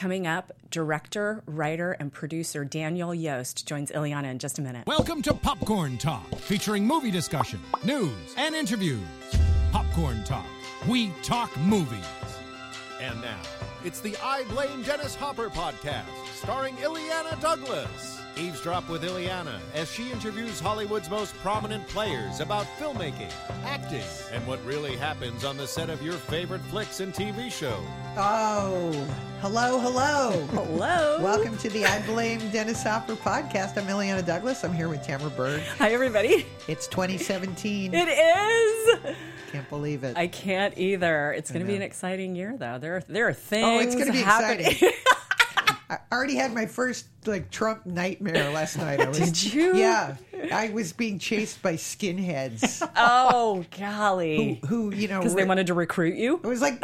Coming up, director, writer, and producer Daniel Yost joins Ileana in just a minute. Welcome to Popcorn Talk, featuring movie discussion, news, and interviews. Popcorn Talk. We talk movies. And now, it's the I Blame Dennis Hopper podcast, starring Ileana Douglas. Eavesdrop with Ileana as she interviews Hollywood's most prominent players about filmmaking, acting, and what really happens on the set of your favorite flicks and TV shows. Oh, hello. Hello. Welcome to the I Blame Dennis Hopper podcast. I'm Ileana Douglas. I'm here with Tamara Berg. Hi, everybody. It's 2017. It is. Can't believe it. I can't either. It's going to be an exciting year, though. There are things Oh, it's going to be happening. exciting. I already had my first Trump nightmare last night. Did you? Yeah. I was being chased by skinheads. Oh, golly. Who Because they wanted to recruit you? It was like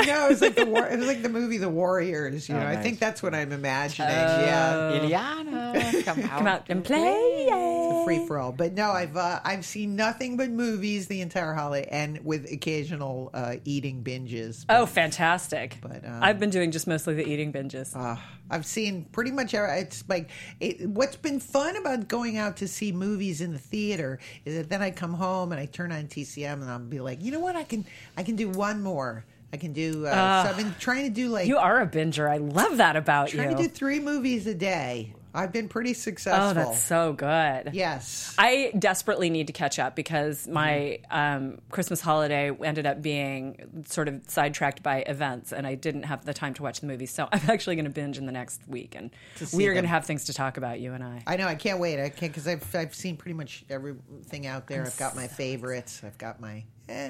the movie The Warriors. Nice. I think that's what I'm imagining. Yeah. Ileana, Come out and play. It's a free for all. But no, I've seen nothing but movies the entire holiday, and with occasional eating binges. Oh, fantastic. But I've been doing just mostly the eating binges. I've seen pretty much. It's like what's been fun about going out to see movies in the theater is that then I come home and I turn on TCM and I'll be like, you know what, I can do one more. I can do. So I've been trying to do You are a binger. I love that about you. Trying to do 3 movies a day. I've been pretty successful. Oh, that's so good. Yes. I desperately need to catch up because my Christmas holiday ended up being sort of sidetracked by events, and I didn't have the time to watch the movies. So I'm actually going to binge in the next week, and we are going to have things to talk about, you and I. I know. I can't wait. I can't because I've seen pretty much everything out there. I've got my favorites. I've got my.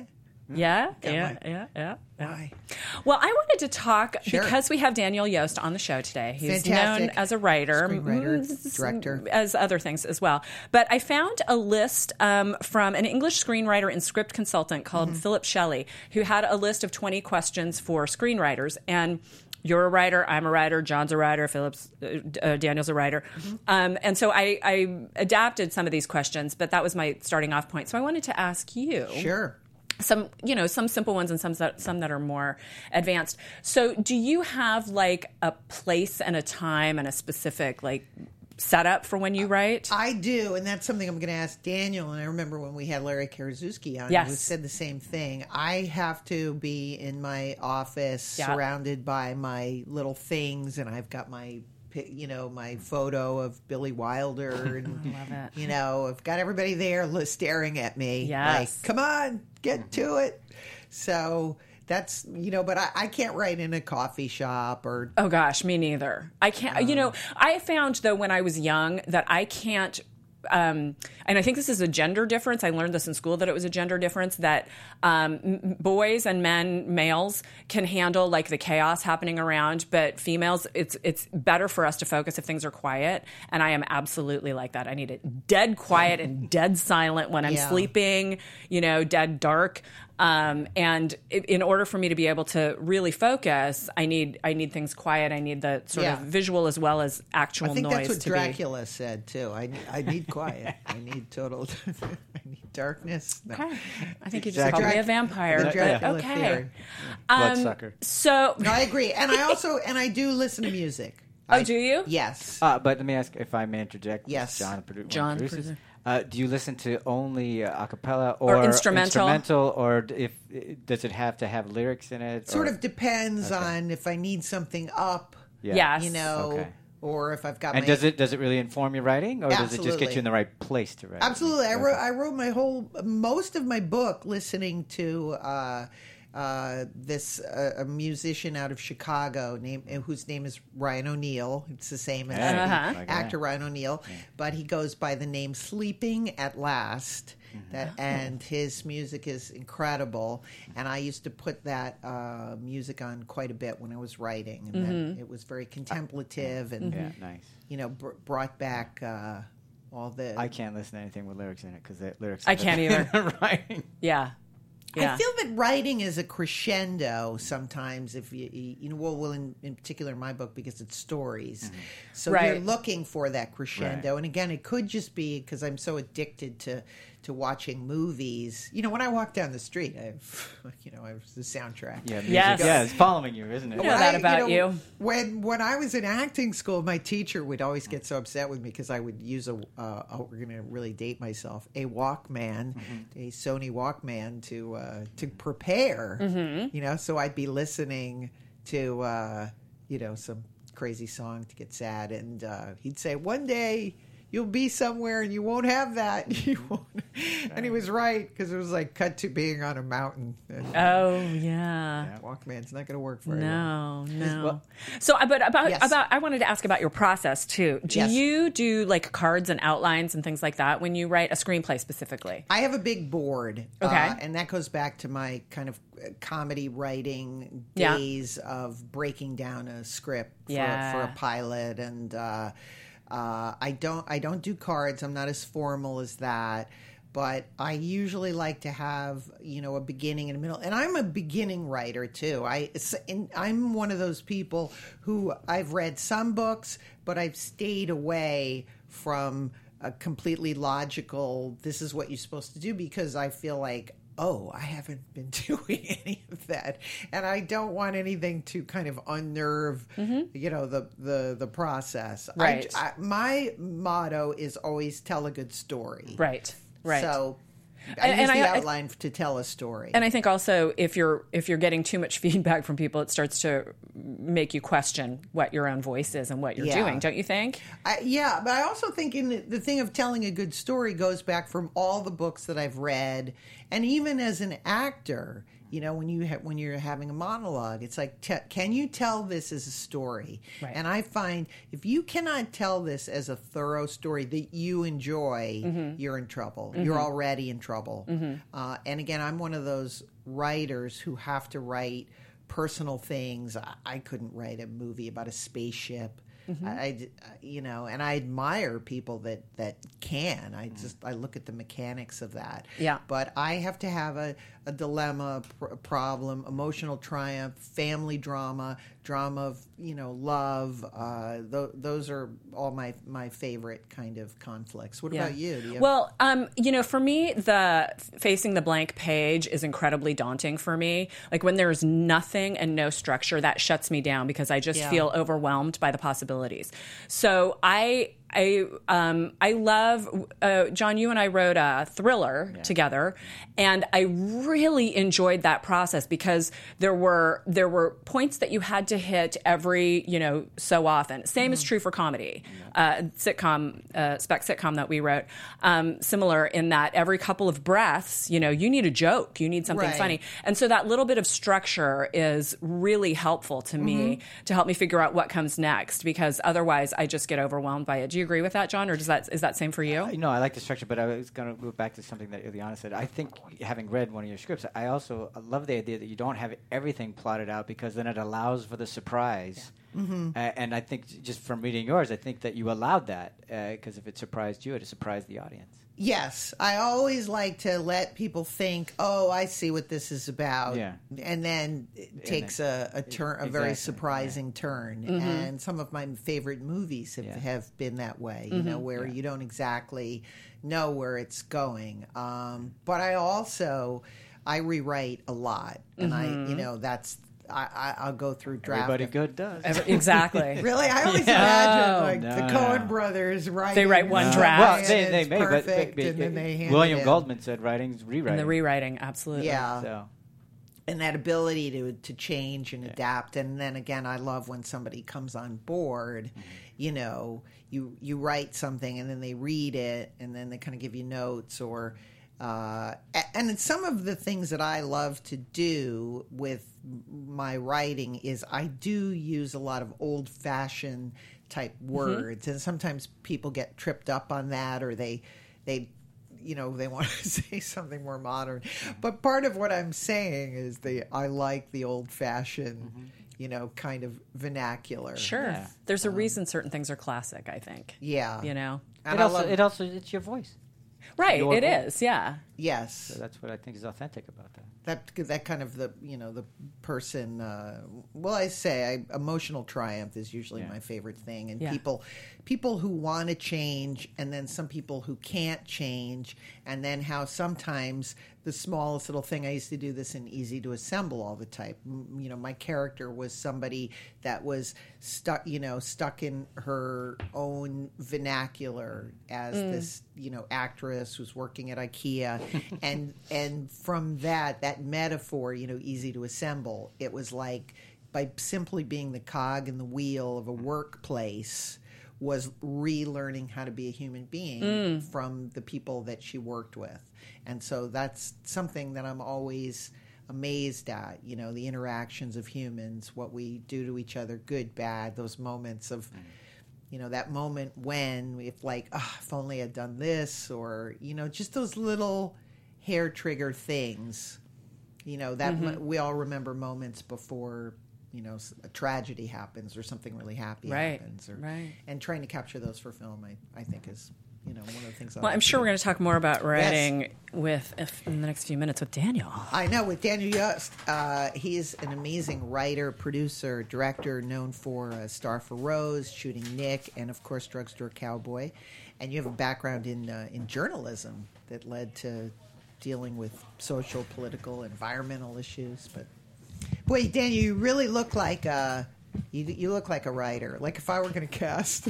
Yeah. Why? Well, I wanted to talk Sure. because we have Daniel Yost on the show today. He's Fantastic. known as a writer, Screenwriter, director, as other things as well. But I found a list from an English screenwriter and script consultant called Philip Shelley, who had a list of 20 questions for screenwriters. And you're a writer, I'm a writer, John's a writer, Daniel's a writer. And so I adapted some of these questions, but that was my starting off point. So I wanted to ask you. Sure. Some simple ones and some that are more advanced. So do you have like a place and a time and a specific setup for when you write? I do, and that's something I'm going to ask Daniel. And I remember when we had Larry Karaszewski on, Yes. who said the same thing. I have to be in my office, surrounded by my little things, and I've got my photo of Billy Wilder, and Love it. I've got everybody there staring at me. Yes. Like, come on, get to it. So that's but I can't write in a coffee shop or. Oh gosh, me neither. I can't. I found though when I was young that I can't. And I think this is a gender difference. I learned this in school that it was a gender difference that boys and males can handle the chaos happening around, but females, it's better for us to focus if things are quiet. And I am absolutely like that. I need it dead quiet and dead silent when I'm sleeping. Dead dark. And in order for me to be able to really focus, I need things quiet. I need the sort of visual as well as actual noise. I think that's what Dracula said too. I need quiet. I need total. I need darkness. No. Okay, I think you just called me a vampire. The Dracula Okay, theory. bloodsucker. So No, I agree, and I do listen to music. do you? Yes. But let me ask if I may interject. Yes. John, John, produces. Do you listen to only a cappella or instrumental? Or does it have to have lyrics in it? Sort of depends on if I need something up. Yes. Okay. Or if I've got and my... does it really inform your writing, or does it just get you in the right place to write? Absolutely. I wrote most of my book listening to a musician out of Chicago whose name is Ryan O'Neal. It's the same as the actor Ryan O'Neal, but he goes by the name Sleeping at Last. And his music is incredible, and I used to put that music on quite a bit when I was writing, and then it was very contemplative and nice. Brought back all the. I can't listen to anything with lyrics in it because the lyrics. I can't either. Writing. Yeah. I feel that writing is a crescendo sometimes. If in particular in my book because it's stories, so you're looking for that crescendo. And again, it could just be because I'm so addicted to to watching movies. When I walk down the street, I have the soundtrack. Yeah, music, Yes. yeah, it's following you, isn't it? I know that about you. When I was in acting school, my teacher would always get so upset with me because I would use we're going to really date myself, a Walkman, a Sony Walkman to prepare. So I'd be listening to some crazy song to get sad, and he'd say, "One day you'll be somewhere and you won't have that." You won't. And he was right, because it was like cut to being on a mountain. And, Oh, yeah. Walkman's not going to work very well. No. Well- So, but Yes. about, I wanted to ask about your process too. Do Yes. you do like cards and outlines and things like that when you write a screenplay specifically? I have a big board. Okay. And that goes back to my kind of comedy writing Yeah. days of breaking down a script for Yeah. a pilot. And I don't do cards. I'm not as formal as that. But I usually like to have, a beginning and a middle. And I'm a beginning writer, too. I'm one of those people who I've read some books, but I've stayed away from a completely logical, this is what you're supposed to do, because I feel like, I haven't been doing any of that. And I don't want anything to kind of unnerve, the process. Right. My motto is always tell a good story. Right. So I use the outline to tell a story. And I think also if you're getting too much feedback from people, it starts to make you question what your own voice is and what you're doing, don't you think? But I also think the thing of telling a good story goes back from all the books that I've read, and even as an actor. When you're having a monologue, it's like, can you tell this as a story? Right. And I find if you cannot tell this as a thorough story that you enjoy, you're in trouble. You're already in trouble. And again, I'm one of those writers who have to write personal things. I couldn't write a movie about a spaceship. And I admire people that can. I look at the mechanics of that. Yeah. But I have to have a dilemma, problem, emotional triumph, family drama of love. Those are all my favorite kind of conflicts. What about you? Do you have- Well, for me, the facing the blank page is incredibly daunting for me. Like when there's nothing and no structure, that shuts me down because I just feel overwhelmed by the possibilities. So I love John. You and I wrote a thriller together, and I really enjoyed that process because there were points that you had to hit every so often. Same is true for comedy, spec sitcom that we wrote. Similar in that every couple of breaths, you need a joke, you need something funny, and so that little bit of structure is really helpful to me to help me figure out what comes next, because otherwise I just get overwhelmed by it. Do you agree with that, John, or is that same for you? No, I like the structure, but I was going to go back to something that Ileana said. I think, having read one of your scripts, I also love the idea that you don't have everything plotted out, because then it allows for the surprise. And I think just from reading yours, I think that you allowed that, because if it surprised you, it surprised the audience. Yes, I always like to let people think, I see what this is about. Yeah. And then it takes a turn, a very surprising turn. And some of my favorite movies have been that way, where you don't exactly know where it's going. But I rewrite a lot. And I'll go through draft. Everybody good does. Exactly. Really? I always imagine the Coen brothers writing. They write one draft. Well, they may, perfect, but and then they hand William it in. Goldman said writing's rewriting. And the rewriting, absolutely. Yeah. So. And that ability to change and adapt. And then again, I love when somebody comes on board, you write something and then they read it and then they kind of give you notes or... and some of the things that I love to do with my writing is I do use a lot of old-fashioned type words, and sometimes people get tripped up on that, or they want to say something more modern. But part of what I'm saying is I like the old-fashioned, kind of vernacular. Sure. Yeah. There's a reason certain things are classic, I think. Yeah. And It's your voice. Right, Your it voice. is, yeah. Yes. So that's what I think is authentic about that. that kind of the person. Emotional triumph is usually my favorite thing, and people who want to change, and then some people who can't change, and then how sometimes the smallest little thing. I used to do this in Easy to Assemble all the time. My character was somebody that was stuck in her own vernacular as this actress who's working at IKEA, and from that metaphor, Easy to Assemble, it was like by simply being the cog in the wheel of a workplace was relearning how to be a human being from the people that she worked with. And so that's something that I'm always amazed at, the interactions of humans, what we do to each other, good, bad, those moments of, that moment when if only I'd done this, or, just those little hair trigger things, that we all remember moments before a tragedy happens or something really happy happens. And trying to capture those for film, I think is, one of the things. I'm sure we're going to talk more about writing in the next few minutes with Daniel. I know, with Daniel Yost. He's an amazing writer, producer, director, known for Star for Rose, Shooting Nick, and of course Drugstore Cowboy. And you have a background in journalism that led to dealing with social, political, environmental issues. But boy, Daniel, you really look like you look like a writer. Like if I were going to cast,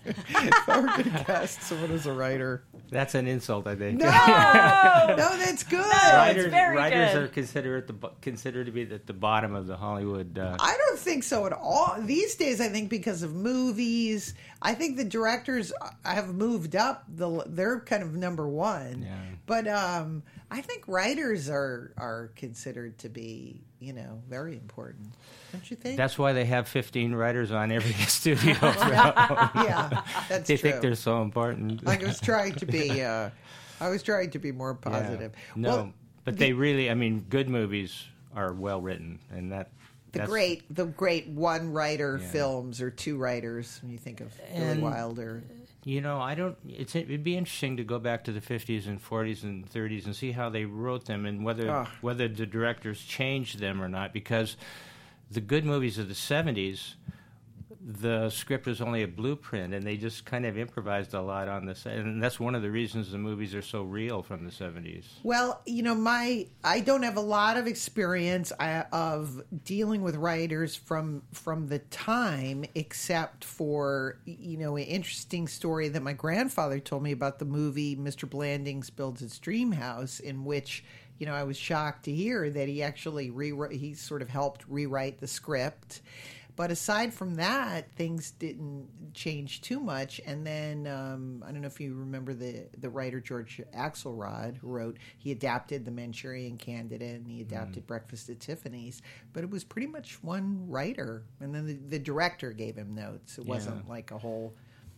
someone as a writer. That's an insult, I think. No, that's good. Writers good. are considered to be at the bottom of the Hollywood. I don't think so at all. These days, I think because of movies, I think the directors have moved up. They're kind of number one. Yeah. But I think writers are considered to be, very important. Don't you think? That's why they have 15 writers on every studio. Yeah, that's they true. think they're so important. I was trying to be more positive. Yeah. No, Well, but they really, good movies are well written, and the great one writer films or two writers when you think of Billy Wilder. It'd be interesting to go back to the 50s and 40s and 30s and see how they wrote them and whether the directors changed them or not, because the good movies of the 70s, the script was only a blueprint, and they just kind of improvised a lot on this. And that's one of the reasons the movies are so real from the 70s. Well, I don't have a lot of experience of dealing with writers from the time, except for, an interesting story that my grandfather told me about the movie Mr. Blandings Builds His Dream House, in which, I was shocked to hear that he actually he sort of helped rewrite the script. But aside from that, things didn't change too much. And then I don't know if you remember the writer George Axelrod, who he adapted The Manchurian Candidate and he adapted Breakfast at Tiffany's. But it was pretty much one writer. And then the director gave him notes. It wasn't like a whole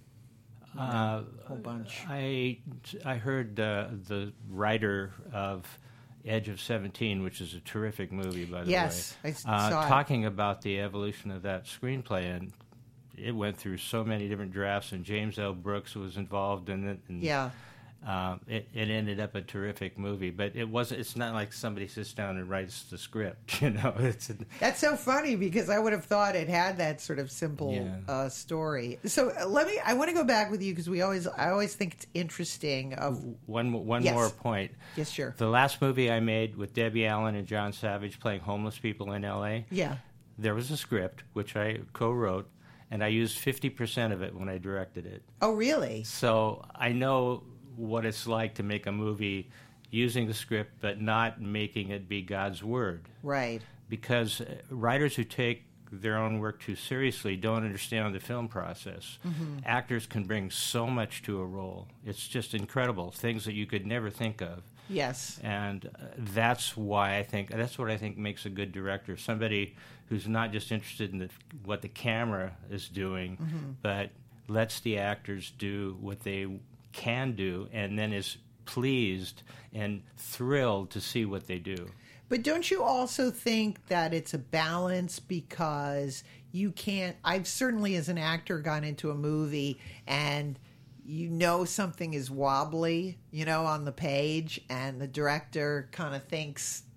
bunch. I heard the writer of Edge of 17, which is a terrific movie, by the way. Yes, I saw it. Talking about the evolution of that screenplay, and it went through so many different drafts, and James L. Brooks was involved in it. And, it ended up a terrific movie, but it's not like somebody sits down and writes the script, That's so funny, because I would have thought it had that sort of simple story. So I want to go back with you, because I always think it's interesting. One more point. Yes, sure. The last movie I made with Debbie Allen and John Savage playing homeless people in L.A. Yeah. There was a script which I co-wrote, and I used 50% of it when I directed it. Oh, really? So I know what it's like to make a movie using the script but not making it be God's word. Right. Because writers who take their own work too seriously don't understand the film process. Mm-hmm. Actors can bring so much to a role. It's just incredible, things that you could never think of. Yes. And that's what I think makes a good director, somebody who's not just interested in what the camera is doing, but lets the actors do what they can do, and then is pleased and thrilled to see what they do. But don't you also think that it's a balance, because you can't... I've certainly, as an actor, gone into a movie and something is wobbly, on the page, and the director kind of thinks,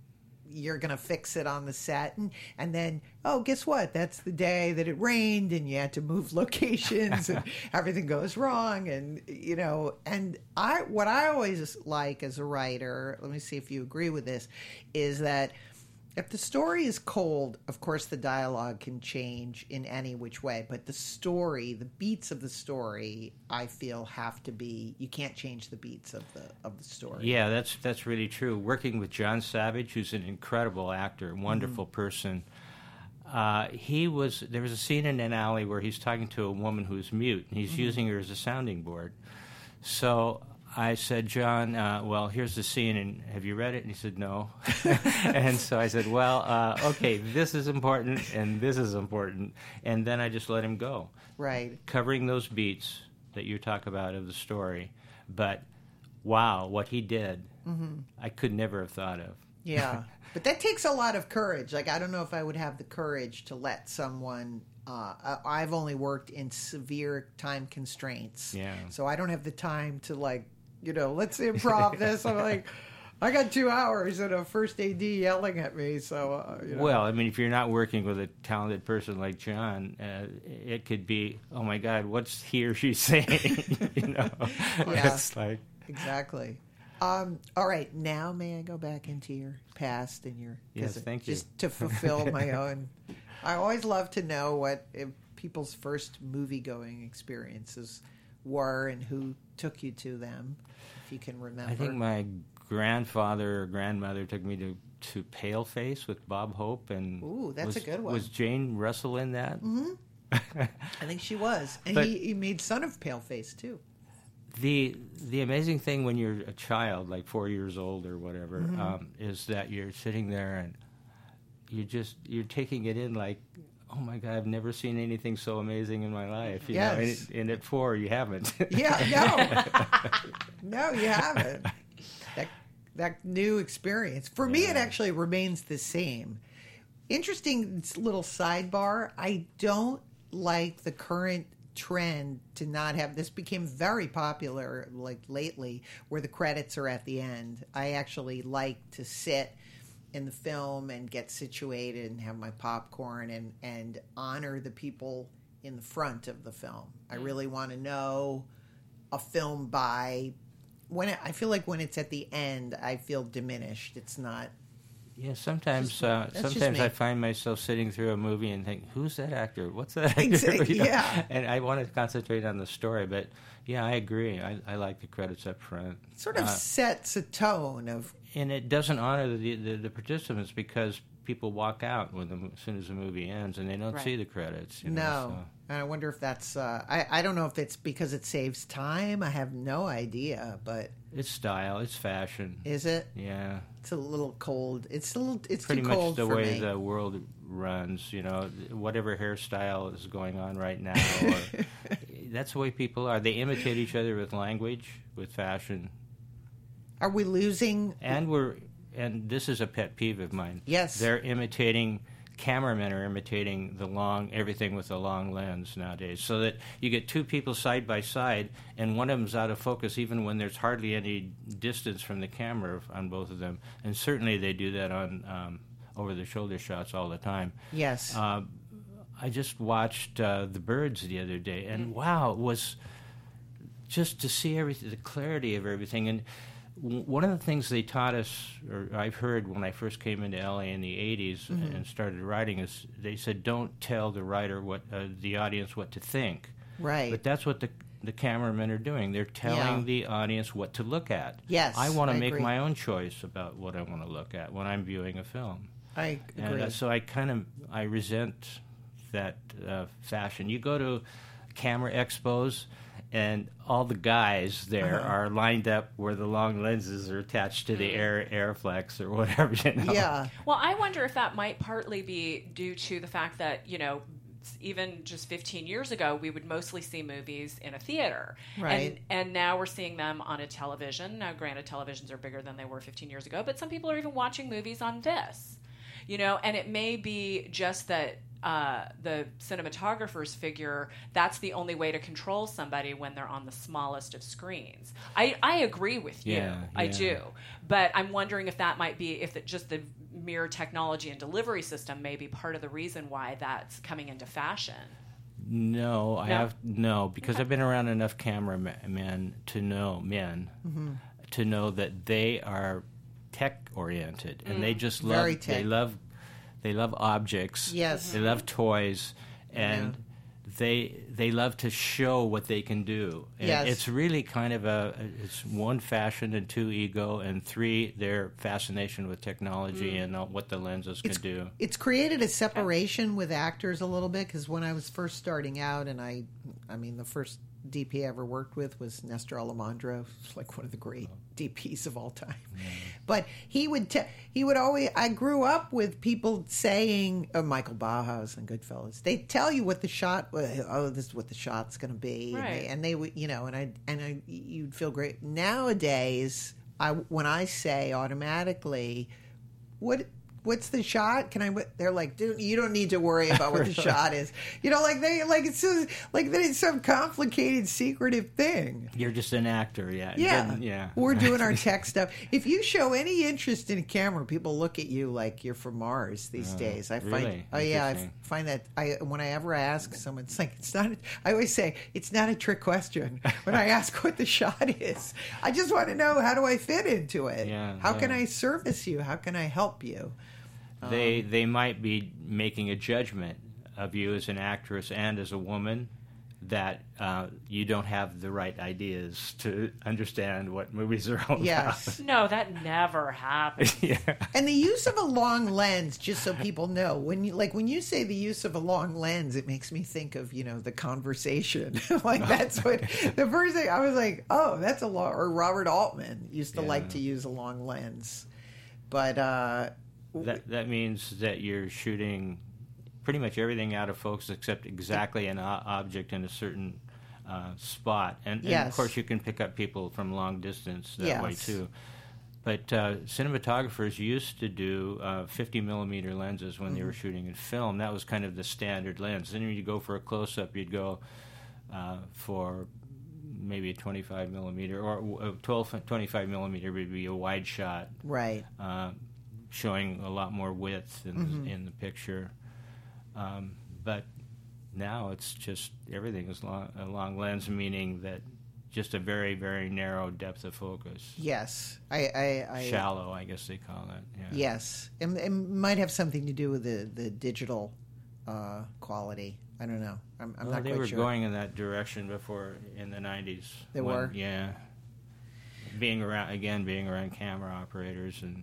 you're going to fix it on the set. And then, oh, guess what? That's the day that it rained and you had to move locations and everything goes wrong. And, and what I always like as a writer, let me see if you agree with this, is that if the story is cold, of course the dialogue can change in any which way. But the story, the beats of the story, I feel have to be. You can't change the beats of the story. Yeah, that's really true. Working with John Savage, who's an incredible actor, wonderful person. There was a scene in an alley where he's talking to a woman who's mute, and he's using her as a sounding board. So I said, John, well, here's the scene, and have you read it? And he said, no. And so I said, well, okay, this is important, and this is important. And then I just let him go. Right. Covering those beats that you talk about of the story. But, wow, what he did, I could never have thought of. Yeah. But that takes a lot of courage. Like, I don't know if I would have the courage to let someone... I've only worked in severe time constraints. Yeah. So I don't have the time to, let's improv this. I'm like, I got 2 hours and a first AD yelling at me. So, Well, I mean, if you're not working with a talented person like John, it could be, oh my God, what's he or she saying? Yeah. It's like... Exactly. All right. Now may I go back into your past and your... Yes, thank you. Just to fulfill my own... I always love to know what people's first movie-going experiences were and who took you to them, if you can remember. I think my grandfather or grandmother took me to Paleface with Bob Hope. And ooh, that's a good one. Was Jane Russell in that? Mm-hmm. I think she was. And he made Son of Paleface, too. The amazing thing when you're a child, like 4 years old or whatever, is that you're sitting there and you're taking it in like, oh my God, I've never seen anything so amazing in my life. You know? And at 4, you haven't. Yeah, no, you haven't. That new experience for me, it actually remains the same. Interesting little sidebar. I don't like the current trend to not have this. Became very popular like lately, where the credits are at the end. I actually like to sit in the film and get situated and have my popcorn and honor the people in the front of the film. I really want to know a film by I feel like when it's at the end, I feel diminished. It's not. Yeah, sometimes I find myself sitting through a movie and think, who's that actor? What's that actor? Exactly, yeah. And I want to concentrate on the story, but yeah, I agree. I like the credits up front. It sort of sets a tone of... And it doesn't honor the participants because people walk out as soon as the movie ends and they don't see the credits. No. And I wonder if that's... I don't know if it's because it saves time. I have no idea, but... It's style. It's fashion. Is it? Yeah. It's a little cold. It's pretty too cold much the for way me. the world runs. Whatever hairstyle is going on right now, or, that's the way people are. They imitate each other with language, with fashion. Are we losing? And this is a pet peeve of mine. Yes, cameramen are imitating everything with a long lens nowadays, so that you get two people side by side, and one of them's out of focus even when there's hardly any distance from the camera on both of them. And certainly they do that on over-the-shoulder shots all the time. Yes. I just watched The Birds the other day, and wow, it was just to see everything, the clarity of everything. And one of the things they taught us, or I've heard when I first came into LA in the 80s and started writing, is they said, don't tell the writer the audience what to think. Right. But that's what the cameramen are doing. They're telling the audience what to look at. Yes, I want to make agree. my own choice about what I want to look at when I'm viewing a film. I agree. And so I resent that fashion. You go to camera expos, and all the guys there are lined up where the long lenses are attached to the Airflex or whatever. Yeah. Well, I wonder if that might partly be due to the fact that, even just 15 years ago, we would mostly see movies in a theater. Right. And now we're seeing them on a television. Now, granted, televisions are bigger than they were 15 years ago, but some people are even watching movies on discs. And it may be just that the cinematographers figure that's the only way to control somebody when they're on the smallest of screens. I agree with you. Yeah. I do. But I'm wondering if that might be, just the mere technology and delivery system may be part of the reason why that's coming into fashion. No, because I've been around enough cameramen to know to know that they are tech oriented and they just love they love objects. Yes. They love toys and they love to show what they can do. And yes. It's really kind of it's 1, fashion, and 2, ego, and 3, their fascination with technology and what the lenses can do. It's created a separation with actors a little bit, because when I was first starting out, and I mean, the first DP I ever worked with was Nestor Alejandro, like one of the great DPs of all time. Yeah. But he would always, I grew up with people saying, Michael Bauhaus and Goodfellas, they tell you what the shot, this is what the shot's going to be. Right. And they would, and you'd feel great. Nowadays, when I say automatically, what's the shot? They're like, dude, you don't need to worry about what the shot is. It's some complicated, secretive thing. You're just an actor, yeah. Yeah. We're doing our tech stuff. If you show any interest in a camera, people look at you like you're from Mars these days. I find that whenever I ask someone, I always say, it's not a trick question. When I ask what the shot is, I just want to know, how do I fit into it? Yeah, how can I service you? How can I help you? They might be making a judgment of you as an actress and as a woman that you don't have the right ideas to understand what movies are all about. No, that never happens. Yeah. And the use of a long lens, just so people know, when you say the use of a long lens, it makes me think of, The Conversation. That's what the first thing I was like, oh, that's a long. Or Robert Altman used to like to use a long lens, but. That means that you're shooting pretty much everything out of focus except exactly an object in a certain spot. And of course, you can pick up people from long distance that way, too. But cinematographers used to do 50 millimeter lenses when they were shooting in film. That was kind of the standard lens. Then when you go for a close-up, you'd go for maybe a 25 millimeter, or 25 millimeter would be a wide shot. Right. Showing a lot more width in the picture. But now it's just everything is a long lens, meaning that just a very, very narrow depth of focus. Yes. Shallow, I guess they call it. Yeah. Yes. It might have something to do with the digital quality. I don't know. I'm not quite sure. They were going in that direction before in the 90s. They were? Yeah. Being around camera operators and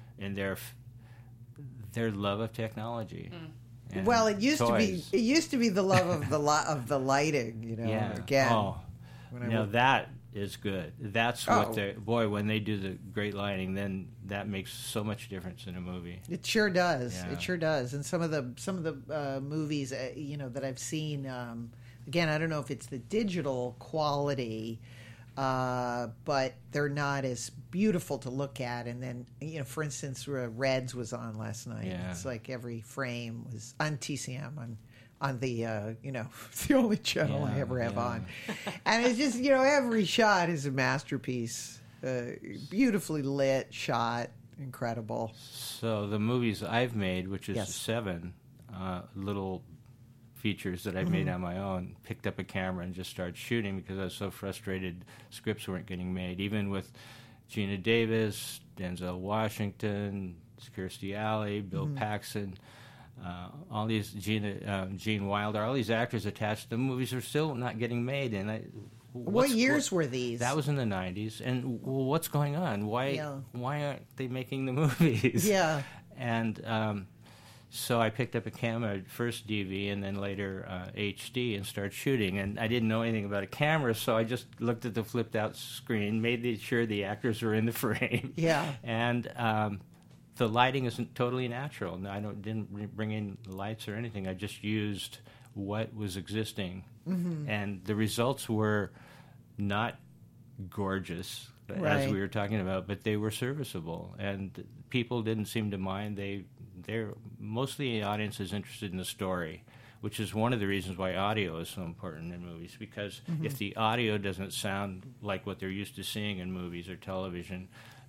their love of technology. Well, it used to be the love of the lighting. Yeah. Again, that is good. That's what when they do the great lighting, then that makes so much difference in a movie. It sure does. Yeah. It sure does. And some of the movies that I've seen, again, I don't know if it's the digital quality. But they're not as beautiful to look at. And then, for instance, Reds was on last night. Yeah. It's like every frame was on TCM on the it's the only channel I ever have on. And it's just every shot is a masterpiece, beautifully lit, shot, incredible. So the movies I've made, which is 7 little features that I've made on my own, picked up a camera and just started shooting because I was so frustrated scripts weren't getting made. Even with Gina Davis, Denzel Washington, Kirstie Alley, Bill Paxton, all these Gene Wilder, all these actors attached, the movies are still not getting made. And what years were these? That was in the 90s. And what's going on? Why aren't they making the movies? Yeah. And so I picked up a camera, first DV and then later HD, and started shooting. And I didn't know anything about a camera, so I just looked at the flipped-out screen, made sure the actors were in the frame. Yeah. And the lighting isn't totally natural. No, I didn't bring in lights or anything. I just used what was existing. And the results were not gorgeous, as we were talking about, but they were serviceable. And people didn't seem to mind. They're mostly the audience is interested in the story, which is one of the reasons why audio is so important in movies, because if the audio doesn't sound like what they're used to seeing in movies or television,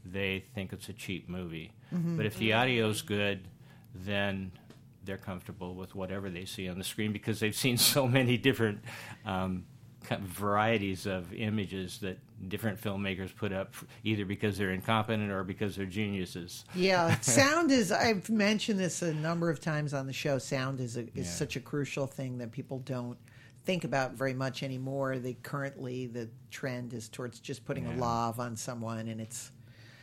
they think it's a cheap movie. But if the audio's good, then they're comfortable with whatever they see on the screen because they've seen so many different varieties of images that different filmmakers put up, either because they're incompetent or because they're geniuses. Yeah, sound is, I've mentioned this a number of times on the show, sound is such a crucial thing that people don't think about very much anymore. Currently the trend is towards just putting a lav on someone, and it's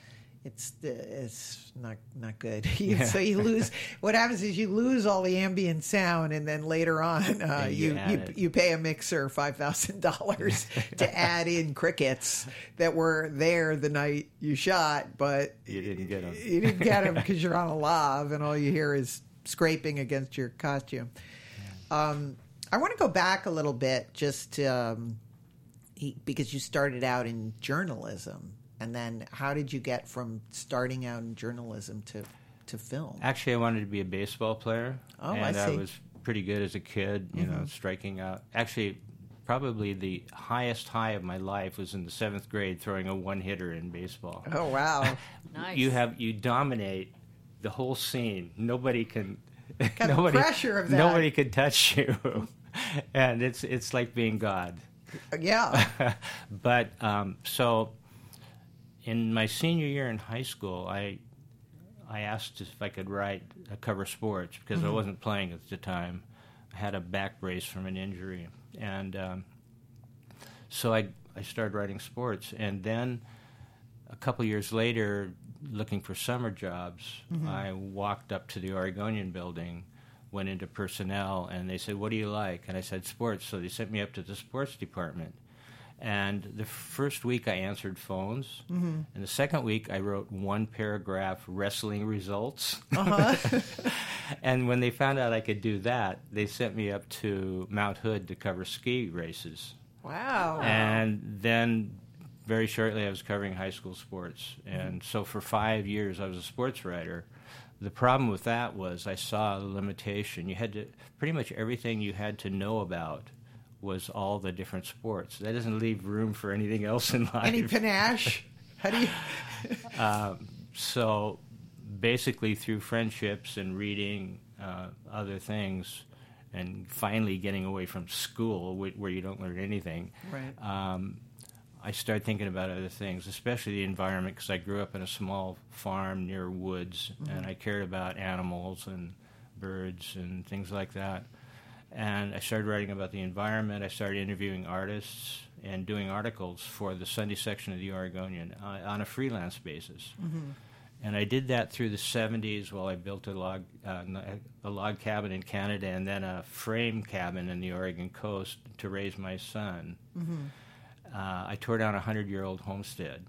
not good. So you lose. What happens is you lose all the ambient sound, and then later on you pay a mixer $5,000 to add in crickets that were there the night you shot, but you didn't get them. You didn't get them because you're on a lav, and all you hear is scraping against your costume. I want to go back a little bit, just because you started out in journalism. And then how did you get from starting out in journalism to film? Actually, I wanted to be a baseball player. Oh, and I see. I was pretty good as a kid, striking out. Actually, probably the highest high of my life was in the 7th grade, throwing a one-hitter in baseball. Oh, wow. Nice. You dominate the whole scene. Nobody can... The pressure of that. Nobody can touch you. And it's like being God. Yeah. But, so... in my senior year in high school, I asked if I could cover sports because I wasn't playing at the time. I had a back brace from an injury. And so I started writing sports. And then a couple years later, looking for summer jobs, I walked up to the Oregonian building, went into personnel, and they said, "What do you like?" And I said, "Sports." So they sent me up to the sports department. And the first week I answered phones, and the second week I wrote 1-paragraph wrestling results. And when they found out I could do that, they sent me up to Mount Hood to cover ski races. Wow. And then very shortly I was covering high school sports. And so for 5 years I was a sports writer. The problem with that was I saw a limitation. You had to, pretty much everything you had to know about was all the different sports. That doesn't leave room for anything else in life. Any panache? How do you... So basically through friendships and reading other things and finally getting away from school where you don't learn anything, Right. I started thinking about other things, especially the environment, because I grew up in a small farm near woods, and I cared about animals and birds and things like that. And I started writing about the environment. I started interviewing artists and doing articles for the Sunday section of the Oregonian on a freelance basis. And I did that through the 70s while I built a log cabin in Canada and then a frame cabin in the Oregon coast to raise my son. I tore down a 100-year-old homestead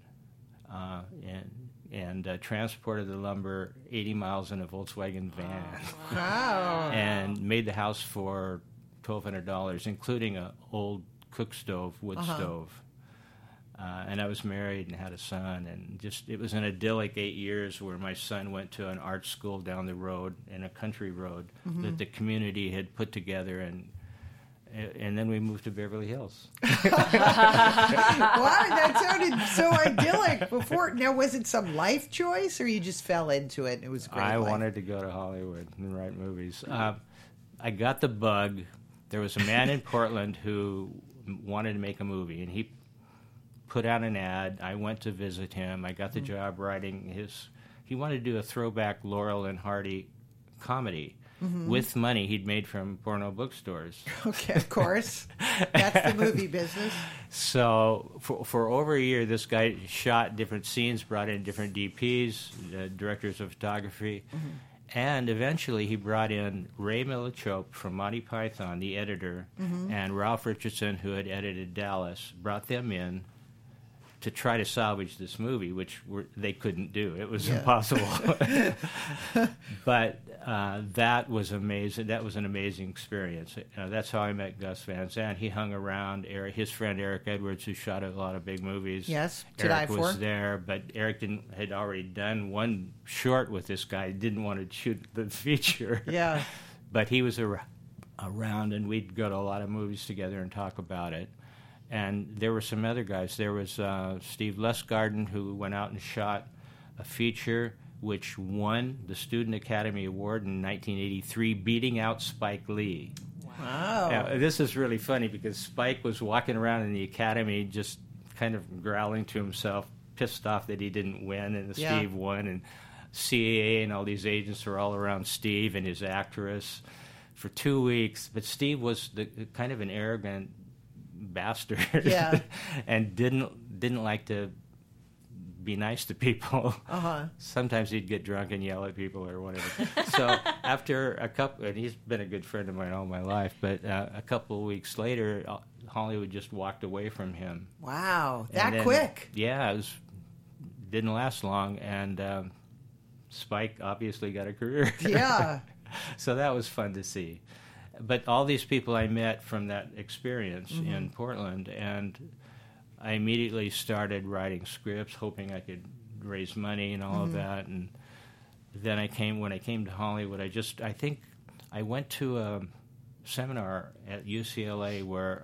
and transported the lumber 80 miles in a Volkswagen van. Wow. And made the house for $1,200, including an old cook stove, wood stove. And I was married and had a son, and it was an idyllic 8 years where my son went to an art school down the road, in a country road, that the community had put together, and then we moved to Beverly Hills. Wow, that sounded so idyllic before. Now, was it some life choice, or you just fell into it and it was a great I life? wanted to go to Hollywood and write movies. I got the bug. There was a man in Portland who wanted to make a movie, and he put out an ad. I went to visit him. I got the job writing he wanted to do a throwback Laurel and Hardy comedy. With money he'd made from porno bookstores. Okay, of course. That's the movie business. So for over a year, this guy shot different scenes, brought in different DPs, directors of photography, and eventually he brought in Ray Millichope from Monty Python, the editor, and Ralph Richardson, who had edited Dallas, brought them in to try to salvage this movie, which they couldn't do. It was impossible. But that was amazing. That was an amazing experience. That's how I met Gus Van Sant. He hung around. His friend Eric Edwards, who shot a lot of big movies. Yes, Eric was there, but Eric had already done one short with this guy. He didn't want to shoot the feature. Yeah. But he was around, and we'd go to a lot of movies together and talk about it. And there were some other guys. There was Steve Lustgarten, who went out and shot a feature which won the Student Academy Award in 1983, beating out Spike Lee. Wow. Now, this is really funny because Spike was walking around in the Academy just kind of growling to himself, pissed off that he didn't win and Steve won, and CAA and all these agents were all around Steve and his actress for 2 weeks. But Steve was the kind of an arrogant bastard, and didn't like to be nice to people. Sometimes he'd get drunk and yell at people or whatever. So after a couple, and he's been a good friend of mine all my life, but a couple of weeks later, Hollywood just walked away from him. Wow, that quick? Yeah, it didn't last long, and Spike obviously got a career. Yeah. So that was fun to see. But all these people I met from that experience in Portland, and I immediately started writing scripts, hoping I could raise money and all of that. And then when I came to Hollywood, I think I went to a seminar at UCLA where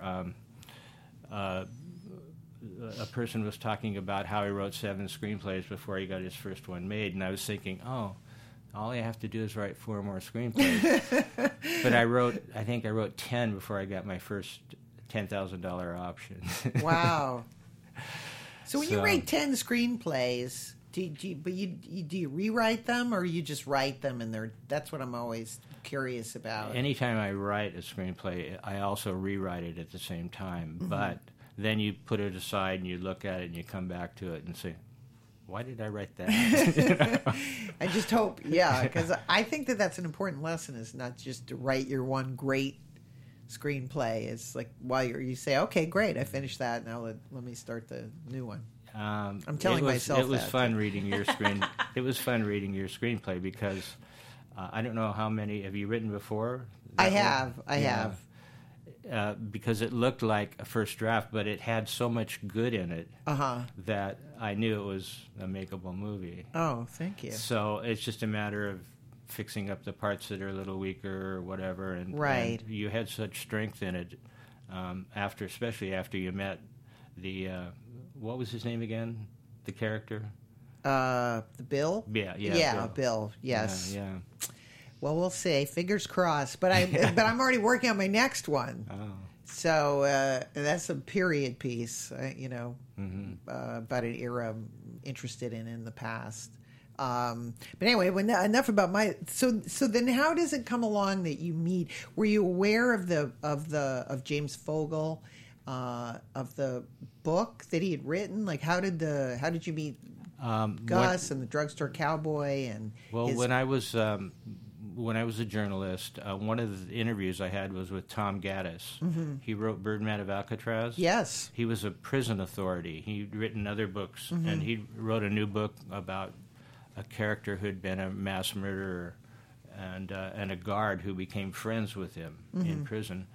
a person was talking about how he wrote 7 screenplays before he got his first one made, and I was thinking, all I have to do is write 4 more screenplays. But I think I wrote 10 before I got my first $10,000 option. Wow. So when you write 10 screenplays, do you rewrite them, or you just write them and that's what I'm always curious about. Anytime I write a screenplay, I also rewrite it at the same time. But then you put it aside and you look at it and you come back to it and say, why did I write that? I just hope, because I think that's an important lesson, is not just to write your one great screenplay. It's like while you say, okay, great, I finished that, now let me start the new one. I'm telling myself it was fun reading your screen. It was fun reading your screenplay because I don't know how many have you written before. I have. Because it looked like a first draft, but it had so much good in it that I knew it was a makeable movie. Oh, thank you. So it's just a matter of fixing up the parts that are a little weaker or whatever. And you had such strength in it, especially after you met the what was his name again? The character? The Bill? Yeah, Bill. Yes. Yeah. Well, we'll see. Fingers crossed. But I'm already working on my next one. Oh. So that's a period piece, about an era I'm interested in the past. But anyway, enough about So then, how does it come along that you meet? Were you aware of James Fogle, of the book that he had written? Like, how did you meet Gus and the Drugstore Cowboy? And when I was a journalist, one of the interviews I had was with Tom Gaddis. He wrote Birdman of Alcatraz. Yes. He was a prison authority. He'd written other books, and he wrote a new book about a character who'd been a mass murderer and a guard who became friends with him in prison.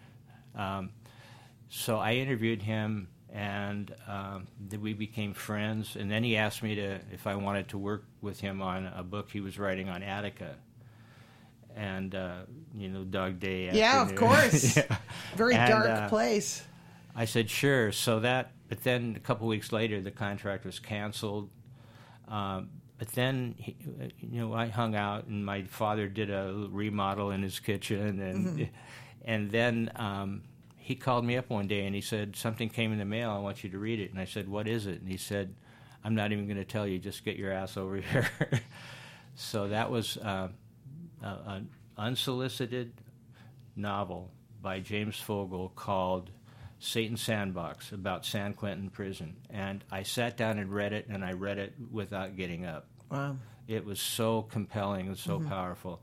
So I interviewed him, and we became friends. And then he asked me if I wanted to work with him on a book he was writing on Attica. And Dog Day afternoon. Yeah, of course. Very dark place. I said sure. But then a couple weeks later, the contract was canceled. But then I hung out, and my father did a remodel in his kitchen, and then he called me up one day and he said, something came in the mail. I want you to read it. And I said, what is it? And he said, I'm not even going to tell you. Just get your ass over here. So that was an unsolicited novel by James Fogle called Satan's Sandbox, about San Quentin prison. And I sat down and read it, and I read it without getting up. Wow. It was so compelling and so powerful.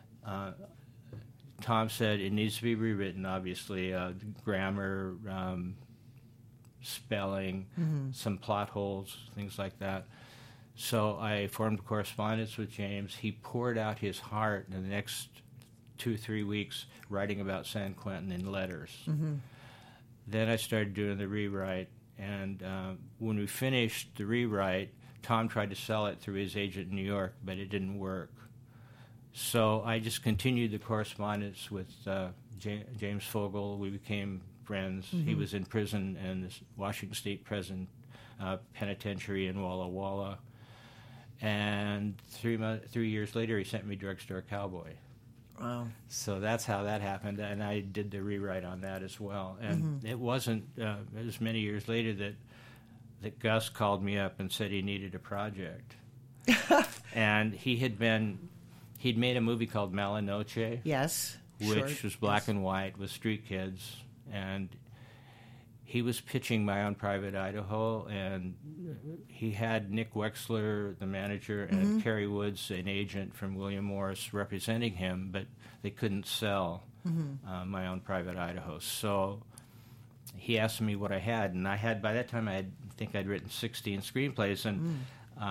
Tom said it needs to be rewritten, obviously, grammar, spelling, some plot holes, things like that. So I formed correspondence with James. He poured out his heart in the next 2-3 weeks writing about San Quentin in letters. Then I started doing the rewrite, and when we finished the rewrite, Tom tried to sell it through his agent in New York, but it didn't work. So I just continued the correspondence with James Fogle. We became friends. He was in prison in the Washington State Prison Penitentiary in Walla Walla. And 3 years later, he sent me Drugstore Cowboy. Wow. So that's how that happened, and I did the rewrite on that as well. And it wasn't, it was many years later that Gus called me up and said he needed a project. And he'd made a movie called Malinoche. Yes. Which was black and white with street kids. And he was pitching My Own Private Idaho, and he had Nick Wexler, the manager, and Kerry Woods, an agent from William Morris, representing him, but they couldn't sell My Own Private Idaho. So he asked me what I had, and by that time, I think I'd written 16 screenplays, and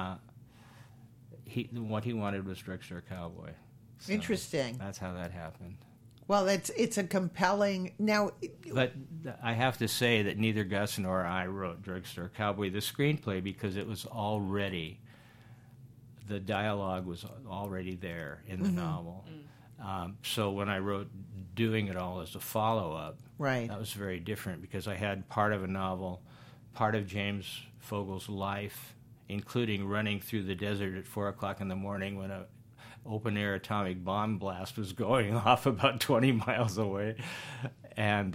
what he wanted was Drugstore Cowboy. So interesting. That's how that happened. Well, it's a compelling now. But I have to say that neither Gus nor I wrote Drugstore Cowboy, the screenplay, because it was already, the dialogue was already there in the novel. So when I wrote Doing It All as a follow-up, right, that was very different because I had part of a novel, part of James Fogel's life, including running through the desert at 4 o'clock in the morning when a open-air atomic bomb blast was going off about 20 miles away. And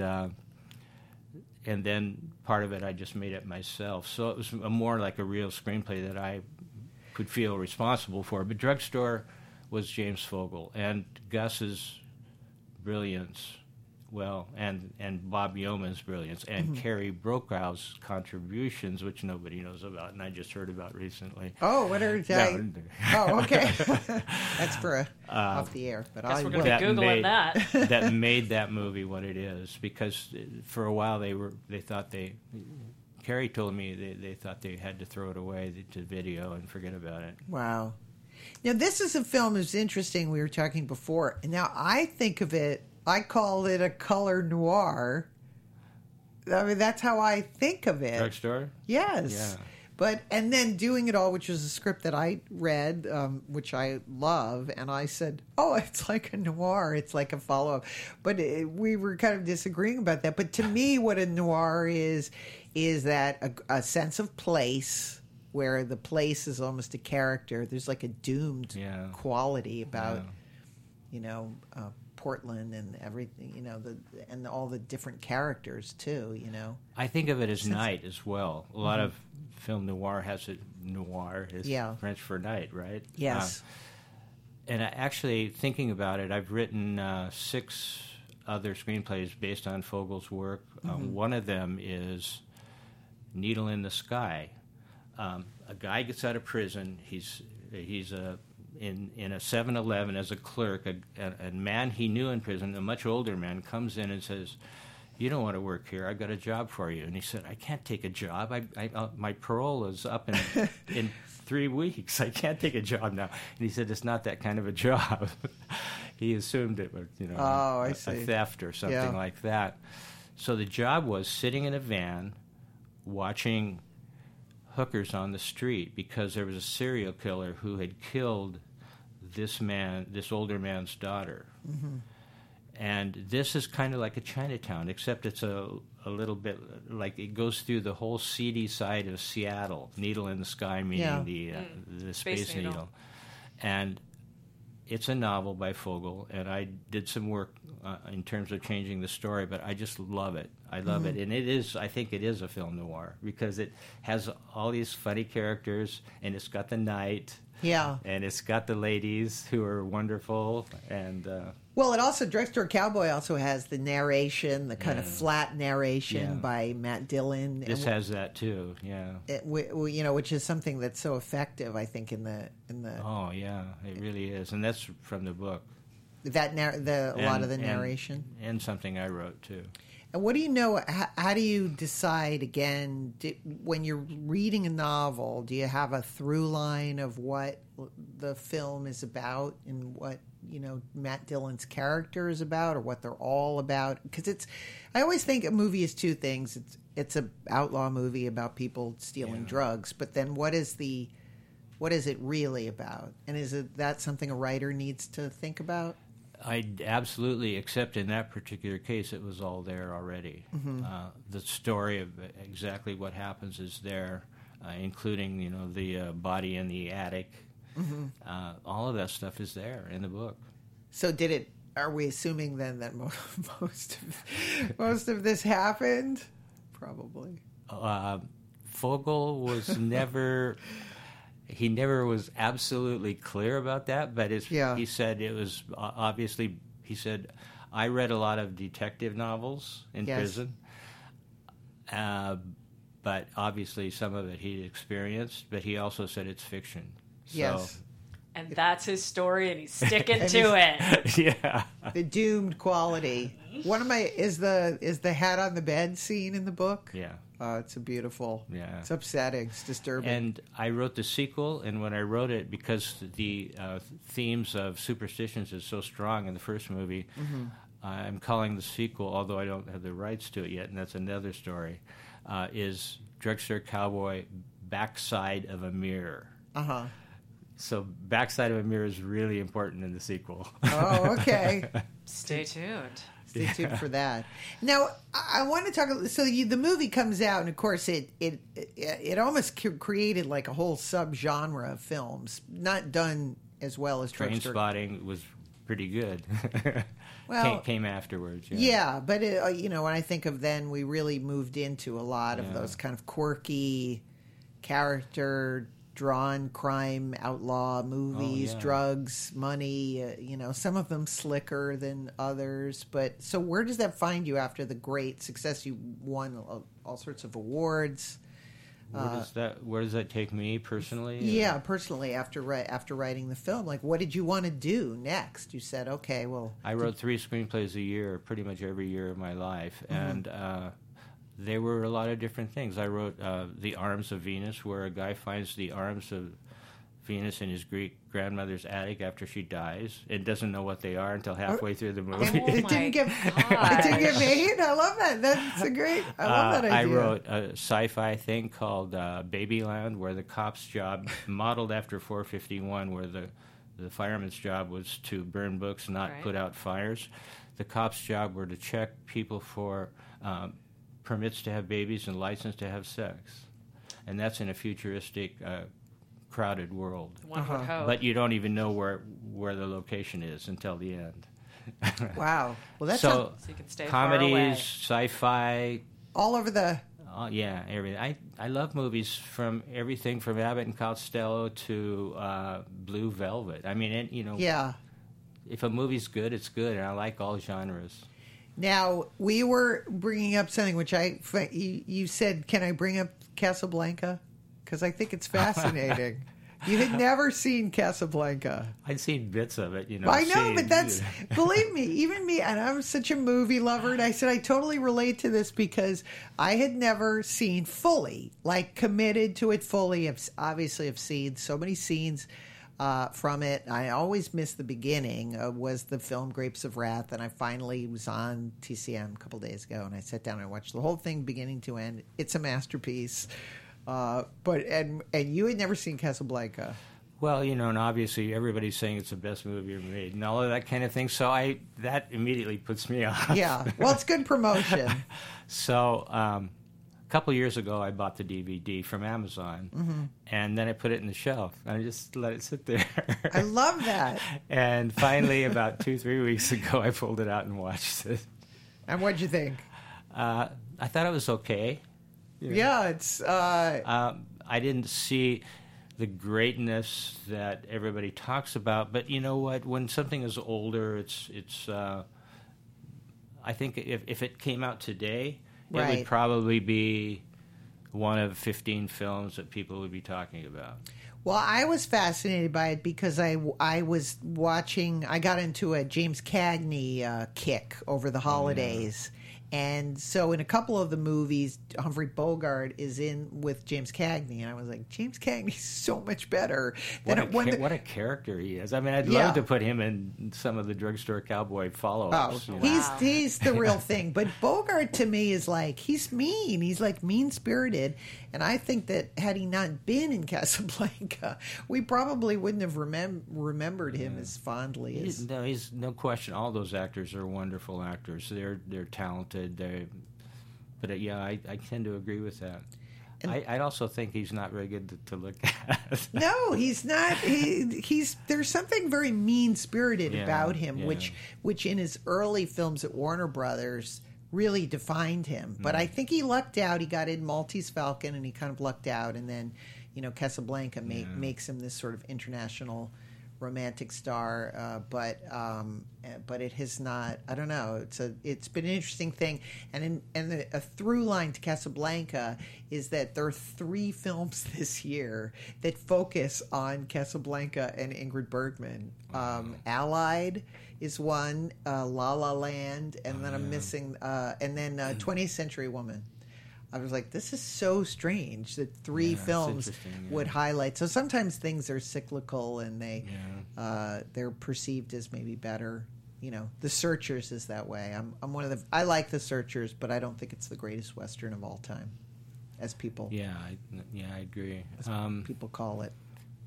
then part of it I just made up myself. So it was more like a real screenplay that I could feel responsible for. But Drugstore was James Fogel, and Gus's brilliance, well, and Bob Yeoman's brilliance, and Carrie Brokaw's contributions, which nobody knows about, and I just heard about recently. Oh, what are they? Oh, okay. That's for off the air. But guess we're going to be Googling that. That made that movie what it is, because for a while Carrie told me they thought they had to throw it away to video and forget about it. Wow. Now, this is a film that's interesting. We were talking before. Now, I think of it, I call it a color noir. I mean, that's how I think of it. Drugstore? Yes. Yeah. And then Doing It All, which was a script that I read, which I love, and I said, oh, it's like a noir. It's like a follow-up. But we were kind of disagreeing about that. But to me, what a noir is that a sense of place, where the place is almost a character. There's like a doomed quality about, Portland and everything, and all the different characters too, I think of it as night as well. A lot of film noir has it. Noir is French for night, right? Yes. And actually, thinking about it, I've written 6 other screenplays based on Fogel's work. One of them is Needle in the Sky. A guy gets out of prison. He's in a 7-Eleven as a clerk. A man he knew in prison, a much older man, comes in and says, "You don't want to work here. I've got a job for you." And he said, "I can't take a job. My parole is up in 3 weeks. I can't take a job now." And he said, "It's not that kind of a job." He assumed it was, a theft or something like that. So the job was sitting in a van watching hookers on the street, because there was a serial killer who had killed this older man's daughter. And this is kind of like a Chinatown, except it's a little bit like it goes through the whole seedy side of Seattle. Needle in the Sky meaning the space needle. And it's a novel by Fogel, and I did some work in terms of changing the story, but I just love it. I love it. And I think it is a film noir, because it has all these funny characters, and it's got the night. Yeah. And it's got the ladies who are wonderful. And well, Drugstore Cowboy also has the narration, the kind of flat narration by Matt Dillon. This has that too, which is something that's so effective, I think, in the. Oh yeah, it really is, and that's from the book. A lot of the narration, and something I wrote too. And what do you know? How do you decide again when you're reading a novel? Do you have a through line of what the film is about and what Matt Dillon's character is about, or what they're all about? Because I always think a movie is 2 things. It's an outlaw movie about people stealing drugs, but then what is it really about? And is that something a writer needs to think about? I absolutely, except in that particular case, it was all there already. The story of exactly what happens is there. including the body in the attic. All of that stuff is there in the book. So are we assuming then that most of this happened? Probably. Fogel was never. He never was absolutely clear about that, but he said it was obviously. He said, "I read a lot of detective novels in prison, but obviously some of it he experienced. But he also said it's fiction." So, yes. And that's his story, and he's sticking to it. Yeah. The doomed quality. One of my is the hat on the bed scene in the book. Yeah. It's a beautiful. Yeah. It's upsetting. It's disturbing. And I wrote the sequel, and when I wrote it, because the themes of superstitions is so strong in the first movie, I'm calling the sequel, although I don't have the rights to it yet, and that's another story, is Drugstore Cowboy Backside of a Mirror. Uh-huh. So Backside of a Mirror is really important in the sequel. Oh, okay. Stay tuned. Stay tuned for that. Now, I want to talk. So the movie comes out, and of course, it almost created like a whole subgenre of films, not done as well as Trainspotting was pretty good. Well, came afterwards. Yeah, but when I think of then, we really moved into a lot of those kind of quirky character drawn crime outlaw movies, drugs, money, some of them slicker than others. But so where does that find you after the great success? You won all sorts of awards. Where does that take me personally? Yeah, personally, after writing the film, like what did you want to do next? You said, okay, well, I wrote 3 screenplays a year, pretty much every year of my life, and there were a lot of different things. I wrote The Arms of Venus, where a guy finds the arms of Venus in his Greek grandmother's attic after she dies and doesn't know what they are until halfway through the movie. It didn't get made. I love that. That's a great. I love that idea. I wrote a sci-fi thing called Babyland, where the cop's job, modeled after 451, where the fireman's job was to burn books, not put out fires. The cop's job were to check people for permits to have babies and license to have sex, and that's in a futuristic, crowded world. One would hope. But you don't even know where the location is until the end. Wow. Well, that's so you can stay comedies, far away. Sci-fi, all over the. Everything. I love movies from everything from Abbott and Costello to Blue Velvet. I mean, if a movie's good, it's good, and I like all genres. Now, we were bringing up something which you said, can I bring up Casablanca? Because I think it's fascinating. You had never seen Casablanca. I'd seen bits of it, I know, but that's, believe me, even me, and I'm such a movie lover, and I said I totally relate to this because I had never seen fully, like committed to it fully. Obviously, I've seen so many scenes from it. I always miss the beginning. Was the film Grapes of Wrath, and I finally was on TCM a couple days ago, and I sat down and watched the whole thing beginning to end. It's a masterpiece. But you had never seen Casablanca. Well, and obviously everybody's saying it's the best movie ever made and all of that kind of thing. So that immediately puts me off. Yeah, well, it's good promotion. So a couple years ago, I bought the DVD from Amazon, and then I put it in the shelf. And I just let it sit there. I love that. And finally, about 2-3 weeks ago, I pulled it out and watched it. And what'd you think? I thought it was okay. Yeah, it's. I didn't see the greatness that everybody talks about, but you know what? When something is older, it's. I think if it came out today, it would probably be one of 15 films that people would be talking about. Well, I was fascinated by it because I was watching. I got into a James Cagney kick over the holidays. And so in a couple of the movies, Humphrey Bogart is in with James Cagney. And I was like, James Cagney's so much better. What a character he is. I mean, I'd love to put him in some of the Drugstore Cowboy follow-ups. Oh, he's the real thing. But Bogart, to me, is like, he's mean. He's like mean-spirited. And I think that had he not been in Casablanca, we probably wouldn't have remembered him as fondly as... He's no question. All those actors are wonderful actors. They're talented. I tend to agree with that. I also think he's not very good to look at. No, he's not. He's there's something very mean-spirited about him, which in his early films at Warner Brothers really defined him. But I think he lucked out. He got in Maltese Falcon, and he kind of lucked out. And then, Casablanca makes him this sort of international romantic star, but it has not. I don't know. It's been an interesting thing, and a through line to Casablanca is that there are 3 films this year that focus on Casablanca and Ingrid Bergman. Allied is one, La La Land, and then I'm missing, and then 20th Century Woman. I was like, this is so strange that 3 films would highlight. So sometimes things are cyclical and they're perceived as maybe better. The Searchers is that way. I'm one of the. I like The Searchers, but I don't think it's the greatest Western of all time, as people. I agree. People call it.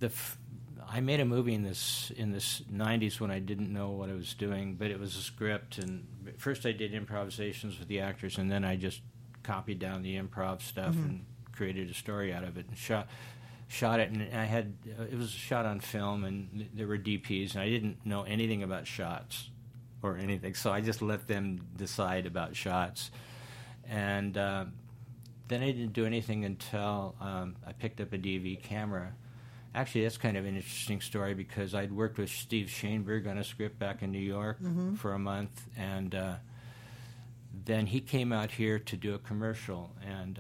I made a movie in this 90s when I didn't know what I was doing, but it was a script, and first I did improvisations with the actors, and then I just copied down the improv stuff and created a story out of it and shot it. And it was shot on film, and there were DPs, and I didn't know anything about shots or anything, so I just let them decide about shots. And then I didn't do anything until I picked up a DV camera. Actually, that's kind of an interesting story because I'd worked with Steve Shainberg on a script back in New York for a month, and then he came out here to do a commercial, and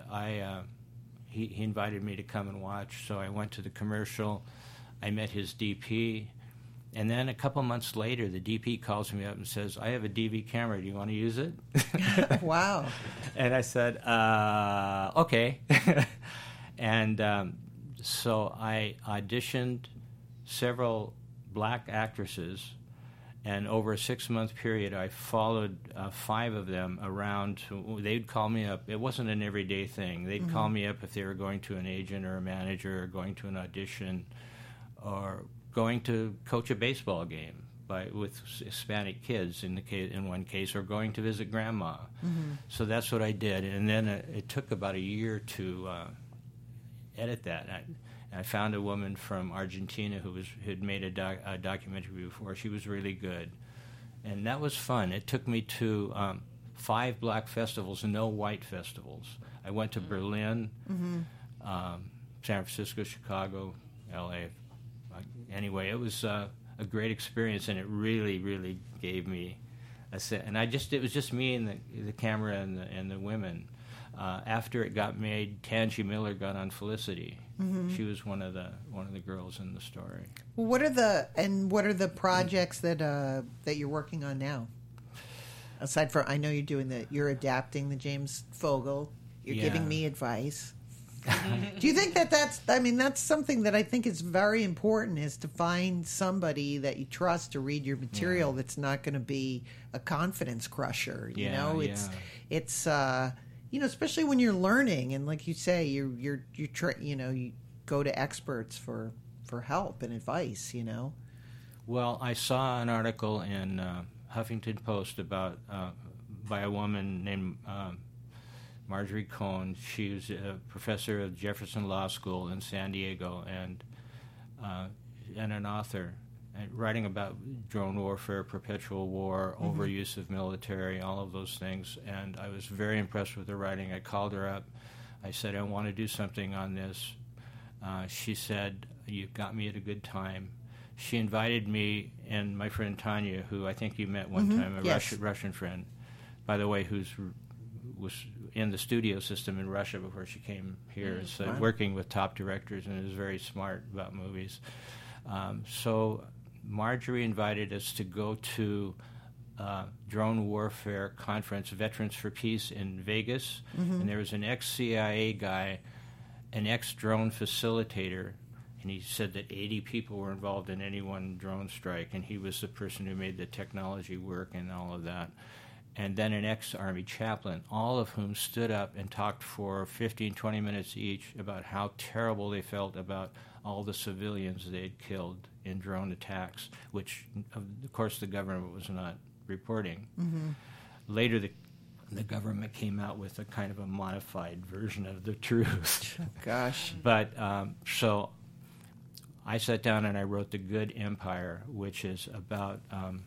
he invited me to come and watch. So I went to the commercial. I met his DP, and then a couple months later, the DP calls me up and says, "I have a DV camera. Do you want to use it?" Wow! And I said, "Okay." And so I auditioned several black actresses. And over a 6-month period, I followed 5 of them around. They'd call me up. It wasn't an everyday thing. They'd call me up if they were going to an agent or a manager or going to an audition or going to coach a baseball game with Hispanic kids in one case, or going to visit grandma. So that's what I did. And then it took about a year to edit that. I found a woman from Argentina who'd made a documentary before. She was really good, and that was fun. It took me to 5 black festivals and no white festivals. I went to Berlin, San Francisco, Chicago, L.A. Anyway, it was a great experience, and it really, really gave me a sense. And it was just me and the camera and the women. After it got made, Tangi Miller got on Felicity. She was one of the girls in the story. Well, what are the projects that you're working on now? Aside from, I know you're adapting the James Fogle. You're giving me advice. Do you think that's something that I think is very important, is to find somebody that you trust to read your material that's not going to be a confidence crusher. It's especially when you're learning, and like you say, you go to experts for help and advice. Well, I saw an article in Huffington Post about by a woman named Marjorie Cohn. She was a professor of Jefferson Law School in San Diego and an author, writing about drone warfare, perpetual war, overuse of military, all of those things. And I was very impressed with her writing. I called her up. I said, I want to do something on this. She said, you've got me at a good time. She invited me and my friend Tanya, who I think you met one time, Russian friend, by the way, was in the studio system in Russia before she came here, working with top directors, and is very smart about movies. So Marjorie invited us to go to drone warfare conference, Veterans for Peace, in Vegas, and there was an ex-CIA guy, an ex-drone facilitator, and he said that 80 people were involved in any one drone strike, and he was the person who made the technology work and all of that. And then an ex-Army chaplain, all of whom stood up and talked for 15, 20 minutes each about how terrible they felt about all the civilians they'd killed in drone attacks, which, of course, the government was not reporting. Later, the government came out with a kind of a modified version of the truth. Gosh. But so I sat down and I wrote The Good Empire, which is about.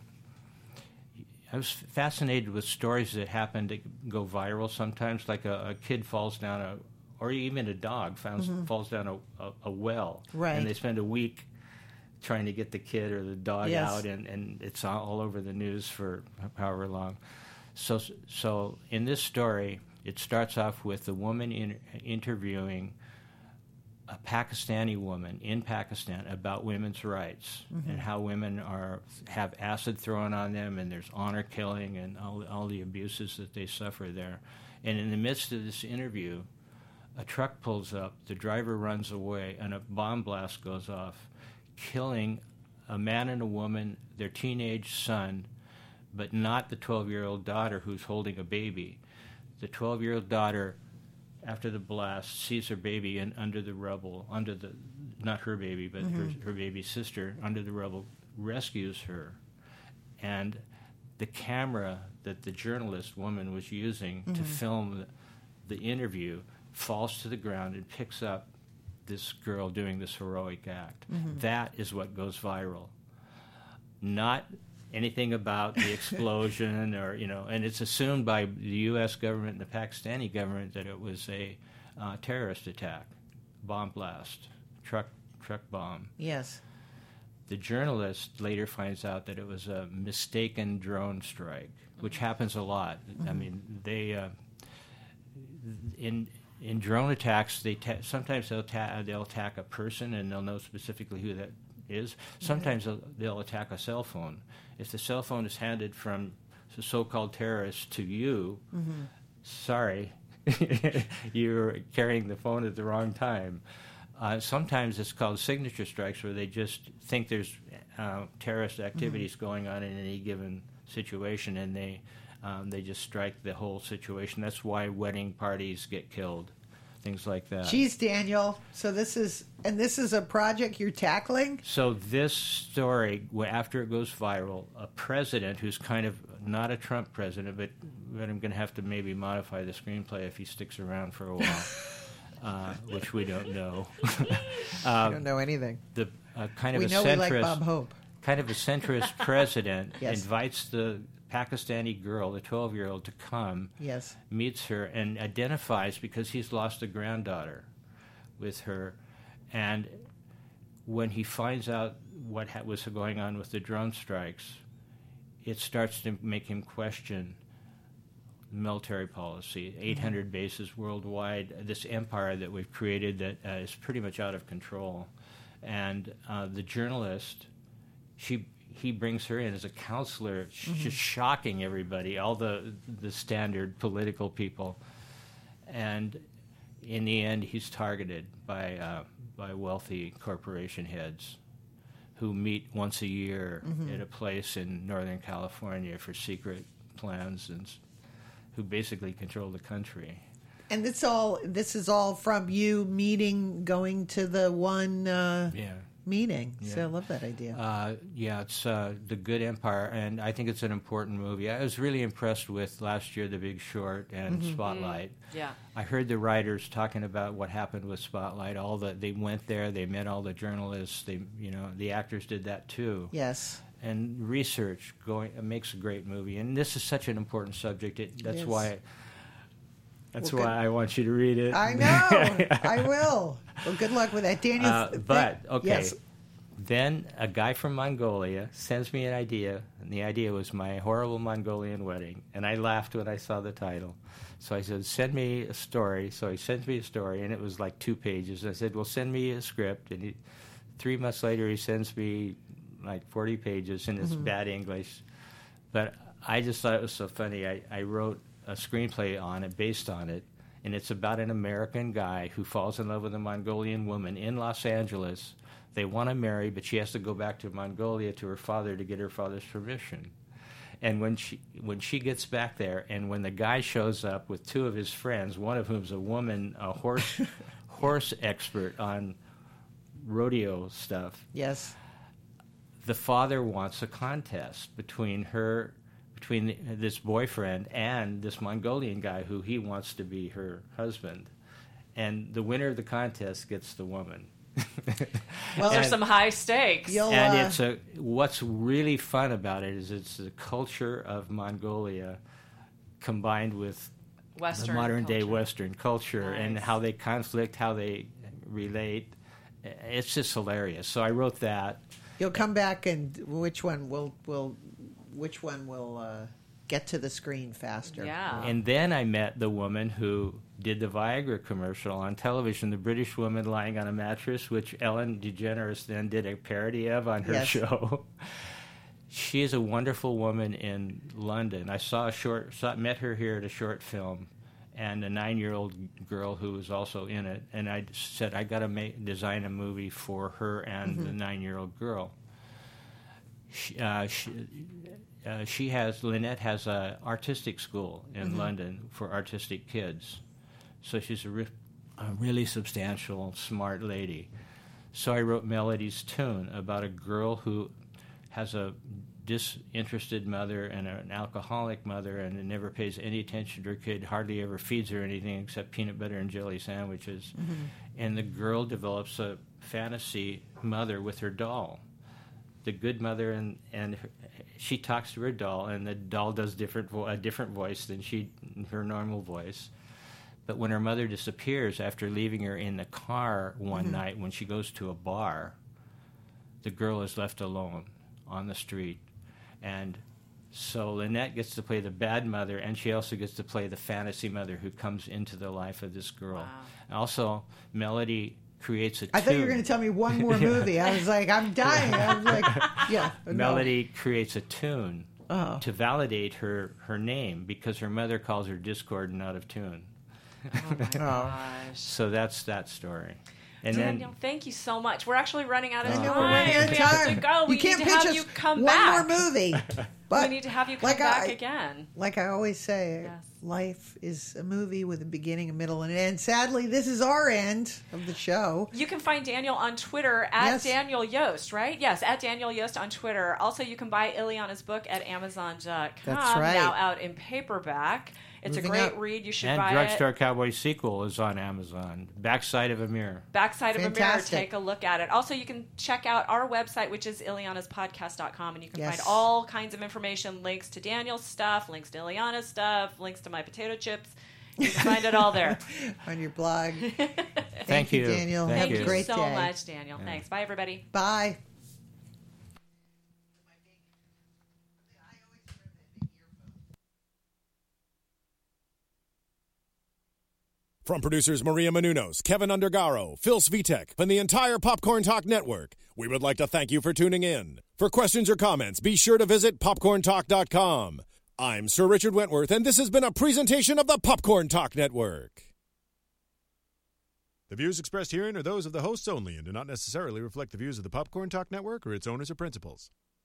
I was fascinated with stories that happen to go viral sometimes, like a kid falls down or even a dog falls down a well, right. And they spend a week trying to get the kid or the dog out, and it's all over the news for however long. So in this story, it starts off with the woman interviewing a Pakistani woman in Pakistan about women's rights and how women have acid thrown on them, and there's honor killing and all the abuses that they suffer there. And in the midst of this interview, a truck pulls up, the driver runs away, and a bomb blast goes off, killing a man and a woman, their teenage son, but not the 12-year-old daughter who's holding a baby. The 12-year-old daughter, after the blast, sees her baby under the rubble, not her baby, but her baby sister under the rubble, rescues her. And the camera that the journalist woman was using to film the interview falls to the ground and picks up this girl doing this heroic act. That is what goes viral. Not anything about the explosion and it's assumed by the U.S. government and the Pakistani government that it was a terrorist attack, bomb blast, truck bomb. Yes. The journalist later finds out that it was a mistaken drone strike, which happens a lot. I mean, they in drone attacks, sometimes they'll attack a person and they'll know specifically who that is. Sometimes they'll attack a cell phone. If the cell phone is handed from the so-called terrorist to you, sorry, you're carrying the phone at the wrong time. Sometimes it's called signature strikes, where they just think there's terrorist activities going on in any given situation, and they just strike the whole situation. That's why wedding parties get killed, things like that. Geez, Daniel. So this is a project you're tackling? So this story, after it goes viral, a president who's kind of not a Trump president, but I'm going to have to maybe modify the screenplay if he sticks around for a while, which we don't know. I don't know anything. The kind of we a know centrist, we like Bob Hope. Kind of a centrist president Yes. invites the Pakistani girl, the 12-year-old, to come, Yes. meets her, and identifies because he's lost a granddaughter with her. And when he finds out what was going on with the drone strikes, it starts to make him question military policy, 800 bases worldwide, this empire that we've created that is pretty much out of control. And the journalist, he brings her in as a counselor, just shocking everybody, all the standard political people. And in the end, he's targeted by wealthy corporation heads who meet once a year at a place in Northern California for secret plans, and who basically control the country. And this is all from you going to the one meeting. Yeah. So I love that idea. It's The Good Empire, and I think it's an important movie. I was really impressed with last year The Big Short and Spotlight. Yeah. I heard the writers talking about what happened with Spotlight. They went there, they met all the journalists. The actors did that too. Yes. And research makes a great movie, and this is such an important subject. That's why I want you to read it. I know. I will. Well, good luck with that, Daniel. Okay. Yes. Then a guy from Mongolia sends me an idea, and the idea was My Horrible Mongolian Wedding. And I laughed when I saw the title. So I said, send me a story. So he sends me a story, and it was like 2 pages. I said, well, send me a script. And 3 months later, he sends me like 40 pages, and it's bad English. But I just thought it was so funny. I wrote a screenplay on it, based on it, and it's about an American guy who falls in love with a Mongolian woman in Los Angeles. They want to marry, but she has to go back to Mongolia to her father to get her father's permission. And when she gets back there, and when the guy shows up with 2 of his friends, one of whom's a woman, a horse expert on rodeo stuff. Yes. The father wants a contest between between this boyfriend and this Mongolian guy who he wants to be her husband. And the winner of the contest gets the woman. Well, there's some high stakes. And what's really fun about it is it's the culture of Mongolia combined with Western the modern-day culture. Western culture, Nice. and how they conflict, how they relate. It's just hilarious. So I wrote that. You'll come back, and which one will get to the screen faster? Yeah. And then I met the woman who did the Viagra commercial on television, the British woman lying on a mattress, which Ellen DeGeneres then did a parody of on her Yes. show. She is a wonderful woman in London. I met her here at a short film, and a 9-year-old girl who was also in it. And I said, I got to design a movie for her and the 9-year-old girl. Lynette has an artistic school in London for artistic kids. So she's a really substantial, smart lady. So I wrote Melody's Tune about a girl who has a disinterested mother and an alcoholic mother, and never pays any attention to her kid, hardly ever feeds her anything except peanut butter and jelly sandwiches. And the girl develops a fantasy mother with her doll. The good mother, and she talks to her doll, and the doll does a different voice than her normal voice. But when her mother disappears after leaving her in the car one night when she goes to a bar, the girl is left alone on the street. And so Lynette gets to play the bad mother, and she also gets to play the fantasy mother who comes into the life of this girl. Wow. Also, Melody creates a tune. I thought you were going to tell me one more movie. I was like, I'm dying. I was like, yeah. Melody creates a tune to validate her name because her mother calls her discord and out of tune. Oh my gosh. So that's that story. And Daniel, thank you so much. We're actually running out of time. We're running out of We have to time. go. We You can't need to pitch have us you come one back. more movie. But We need to have you come like back again. Like I always say, Yes. life is a movie with a beginning, a middle, and an end. Sadly, this is our end of the show. You can find Daniel on Twitter at Yes. Daniel Yost, right? Yes, at Daniel Yost on Twitter. Also, you can buy Ileana's book at Amazon.com. That's right. Now out in paperback. It's Moving a great up. read. You should And buy Drugstore it. Cowboy sequel is on Amazon. Backside of a Mirror. Backside of a mirror. Fantastic. Take a look at it. Also, you can check out our website, which is Ileana'sPodcast.com, and you can Yes. find all kinds of information, links to Daniel's stuff, links to Ileana's stuff, links to my potato chips. You can find it all there. On your blog. Thank you, Daniel. Thank Have Thank a you great so day. much, Daniel. Thanks. Bye, everybody. Bye. From producers Maria Menounos, Kevin Undergaro, Phil Svitek, and the entire Popcorn Talk Network, we would like to thank you for tuning in. For questions or comments, be sure to visit popcorntalk.com. I'm Sir Richard Wentworth, and this has been a presentation of the Popcorn Talk Network. The views expressed herein are those of the hosts only and do not necessarily reflect the views of the Popcorn Talk Network or its owners or principals.